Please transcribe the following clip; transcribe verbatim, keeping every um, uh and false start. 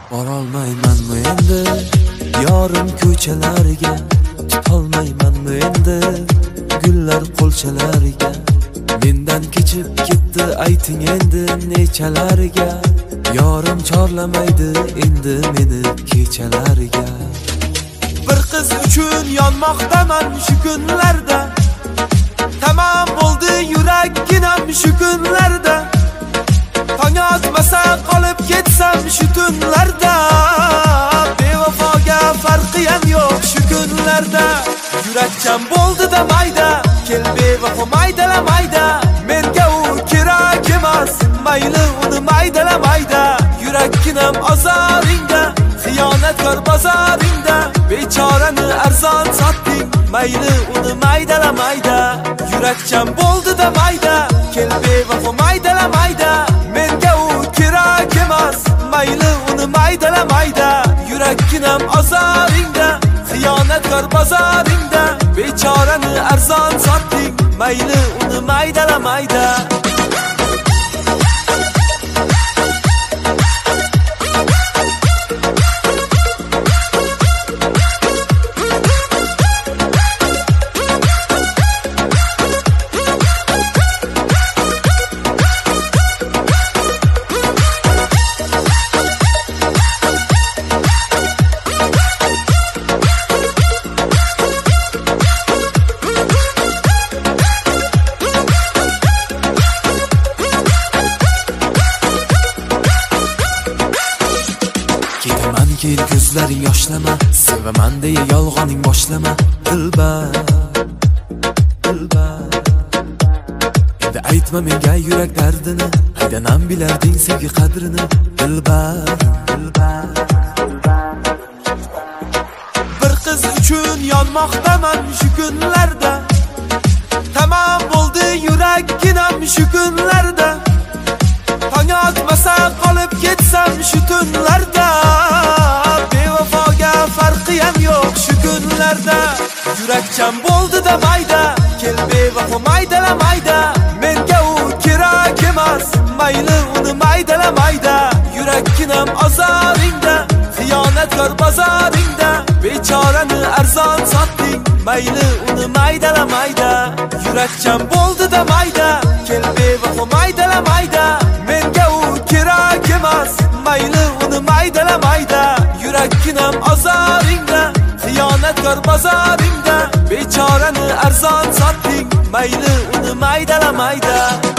Borolmaymanmi endi yorim ko'chalarga, tutolmaymanmi endi gullar qo'lchalariga. Mendan kechib ketdi ayting endi nechalarga, yorim chorlamaydi endi meni kechalariga. Bir qiz uchun yonmoqdaman shu kunlarda, tamam bo'ldi yurakginam shu kunlarda. Tong otmasa qolib ketsam shu tunlarda, bevafoga farqiyam yo'q shu kunlarda. Yurakcham bo'ldi-da mayda, kel bevafo maydala mayda. Menga u kerak emas, mayli uni maydala mayda. Yurakginam ozoringda, xiyonatkor bozoringda. Bechorani arzon sotding, mayli uni maydala mayda. Yurakcham bo'ldi-da mayda, kel bevafo maydala mayda. Menga u kerak emas, mayli uni maydala mayda. Yurakginam ozoringda, xiyonatkor bozoringda. Bechorani arzon sotding, mayli uni maydala mayda. Ketaman keyin ko'zlaring yoshlama, sevaman deya yolg'oning boshlama. Dilbar, dilbar, endi aytma menga yurak dardini, qaydanam bilarding sevgi qadrini. Dilbar, dilbar, bir qiz uchun yonmoqdaman shu kunlarda, tamam bo'ldi yurakginam shu kunlarda. Tong otmasa qolib ketsam shu tunlarda, bevafoga farqiyam yo'q shu kunlarda. Yurakcham bo'ldi-da mayda, kel bevafo maydala mayda. Menga u kerak emas, mayli uni maydala mayda. Yurakginam ozoringda, xiyonatkor bozoringda. Bechorani arzon sotding, mayli uni maydala mayda. Yurakcham bo'ldi-da mayda, kel bevafo maydala mayda. Menga u kerak emas, mayli uni maydala mayda. Yurakginam ozoringda, xiyonatkor bozoringda. Bechorani arzon sotding, mayli uni maydala mayda.